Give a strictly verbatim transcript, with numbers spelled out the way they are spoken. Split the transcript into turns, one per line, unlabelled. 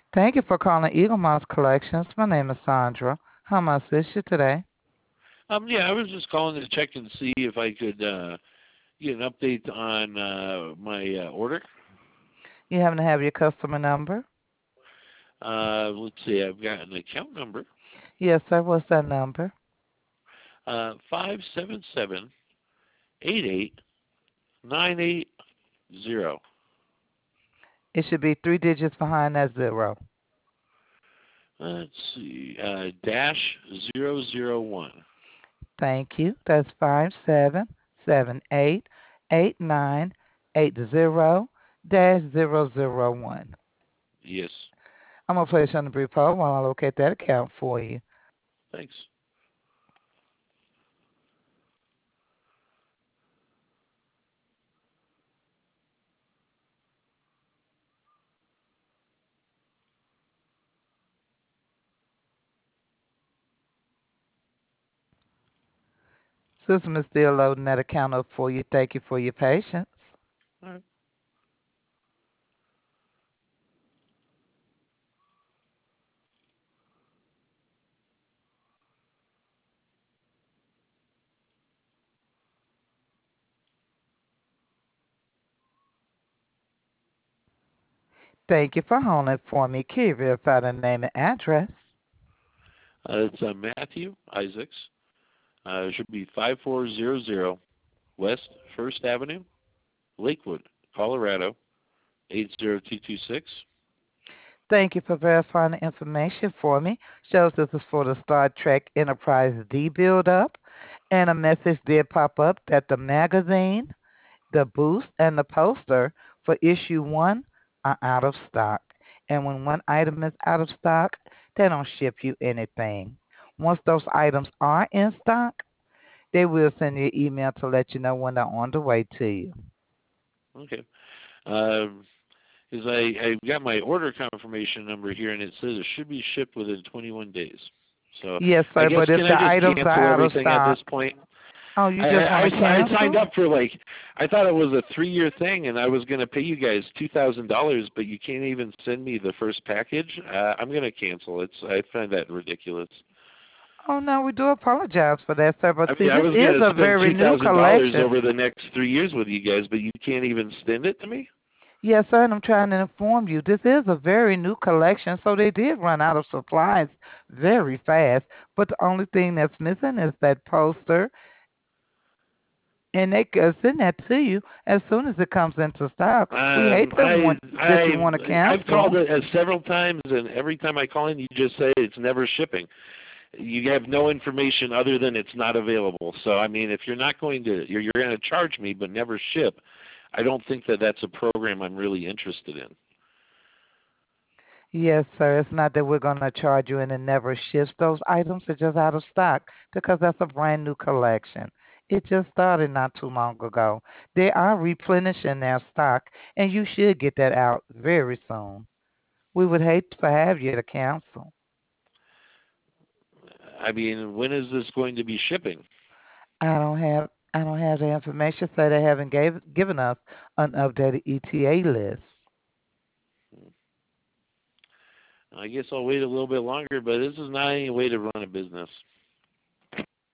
Thank you for calling Eagle Mouse Collections. My name is Sandra. How may I assist you today?
Um, yeah, I was just calling to check and see if I could uh, get an update on uh, my uh, order.
You happen to have your customer number?
Uh, let's see, I've got an account number,
Yes, sir. What's that number?
uh, five seven seven eight eight nine eight zero.
It should be three digits behind that zero.
Let's see, uh, dash zero zero one.
Thank you. That's five seven seven eight eight nine eight zero dash zero zero one.
Yes,
I'm gonna place you on the brief hold while I locate that account for you.
thanks.
System is still loading that account up for you. Thank you for your patience.
All right.
Thank you for holding for me. Can you verify the name and address?
Uh, it's uh, Matthew Isaacs. Uh, it should be five four zero zero West First Avenue, Lakewood, Colorado, eight zero two two six.
Thank you for verifying the information for me. Shows this is for the Star Trek Enterprise D build up. And a message did pop up that the magazine, the boost, and the poster for issue one are out of stock. And when one item is out of stock, they don't ship you anything. Once those items are in stock, they will send you an email to let you know when they're on the way to you.
Okay. Um, is I I've got my order confirmation number here, and it says it should be shipped within twenty-one days. So
Yes,
I
sir,
guess
but
can
if
I
the
just
items are
cancel
out of
everything at this
stock,
point?
oh, you
I
just
I,
want to
I I signed
cancel?
up for like I thought it was a three-year thing, and I was going to pay you guys two thousand dollars, but you can't even send me the first package. Uh, I'm going to cancel. It's I find that ridiculous.
Oh no, we do apologize for that, sir. But
I
see,
mean, I
this
was going
is
to
a
spend
very
two
new
thousand dollars
collection.
over the next three years with you guys, but you can't even send it to me.
Yes, sir, and I'm trying to inform you, this is a very new collection, so they did run out of supplies very fast. But the only thing that's missing is that poster, and they can send that to you as soon as it comes into stock. We hate
Um,
to
I
want that you
I
want to
I've called
cancel.
it uh, several times, and every time I call in, you just say it's never shipping. You have no information other than it's not available. So I mean, if you're not going to, you're, you're going to charge me but never ship. I don't think that that's a program I'm really interested in.
Yes, sir. It's not that we're going to charge you and it never ships. Those items are just out of stock because that's a brand new collection. It just started not too long ago. They are replenishing their stock, and you should get that out very soon. We would hate to have you to cancel.
I mean, when is this going to be shipping?
I don't have I don't have the information, so they haven't gave, given us an updated E T A list.
I guess I'll wait a little bit longer, but this is not any way to run a business.